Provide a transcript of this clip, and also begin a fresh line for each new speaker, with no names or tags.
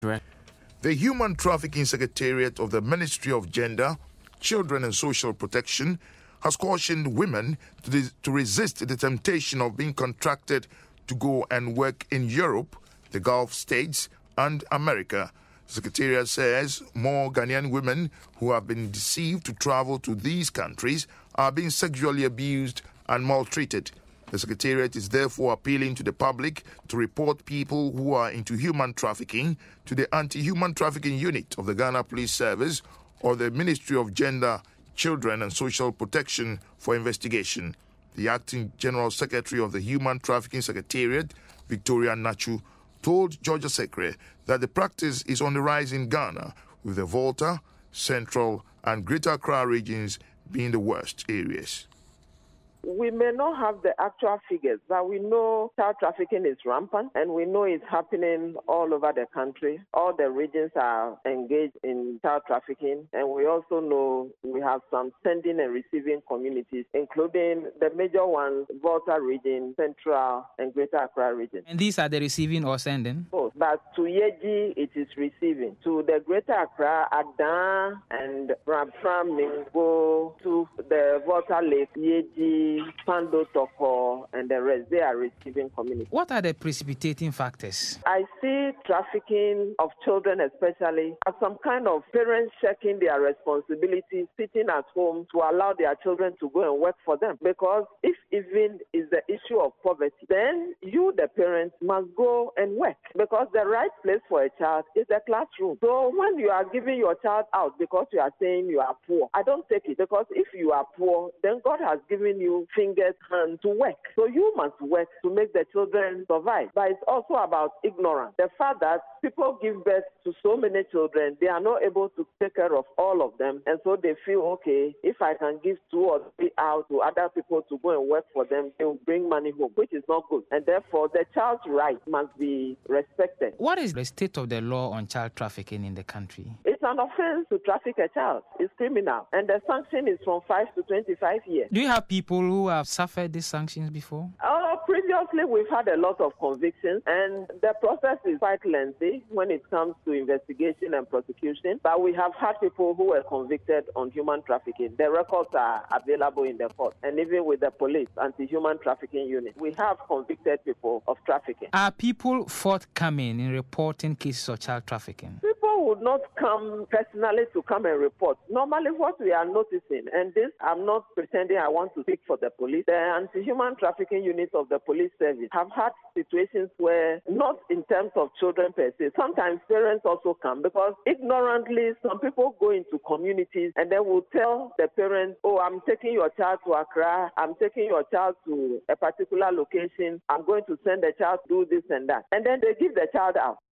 The Human Trafficking Secretariat of the Ministry of Gender, Children and Social Protection has cautioned women to resist the temptation of being contracted to go and work in Europe, the Gulf states, and America. The Secretariat says more Ghanaian women who have been deceived to travel to these countries are being sexually abused and maltreated. The Secretariat is therefore appealing to the public to report people who are into human trafficking to the Anti-Human Trafficking Unit of the Ghana Police Service or the Ministry of Gender, Children and Social Protection for investigation. The Acting General Secretary of the Human Trafficking Secretariat, Victoria Nachu, told Georgia Sekre that the practice is on the rise in Ghana, with the Volta, Central and Greater Accra regions being the worst areas.
We may not have the actual figures, but we know child trafficking is rampant, and we know it's happening all over the country. All the regions are engaged in child trafficking, and we also know we have some sending and receiving communities, including the major ones, Volta region, Central, and Greater Accra region.
And these are the receiving or sending?
Both, but to Yeji, it is receiving. To the Greater Accra, Adan, and from Mingo, to the Volta Lake, Yeji, Pando, Toko, and the rest, they are receiving communities.
What are the precipitating factors?
I see trafficking of children especially as some kind of parents checking their responsibilities, sitting at home to allow their children to go and work for them. Because if even is the issue of poverty, then you, the parents, must go and work. Because the right place for a child is a classroom. So when you are giving your child out because you are saying you are poor, I don't take it. Because if you are poor, then God has given you fingers, hands to work. So you must work to make the children survive. But it's also about ignorance. The fact that people give birth to so many children, they are not able to take care of all of them. And so they feel, okay, if I can give 2 or 3 out to other people to go and work for them, they will bring money home, which is not good. And therefore, the child's rights must be respected.
What is the state of the law on child trafficking in the country?
It's an offense to traffic a child. It's criminal. And the sanction is from 5 to 25 years.
Do you have people who have suffered these sanctions before?
Previously, we've had a lot of convictions, and the process is quite lengthy when it comes to investigation and prosecution. But we have had people who were convicted on human trafficking. The records are available in the court, and even with the police, Anti-Human Trafficking Unit, we have convicted people of trafficking.
Are people forthcoming in reporting cases of child trafficking?
People would not come personally to come and report. Normally, what we are noticing, and this, I'm not pretending I want to speak for the police, the Anti-Human Trafficking Unit of the Police Service have had situations where, not in terms of children per se, sometimes parents also come because ignorantly some people go into communities and then will tell the parents, oh, I'm taking your child to Accra, I'm taking your child to a particular location, I'm going to send the child to do this and that. And then they give the child out.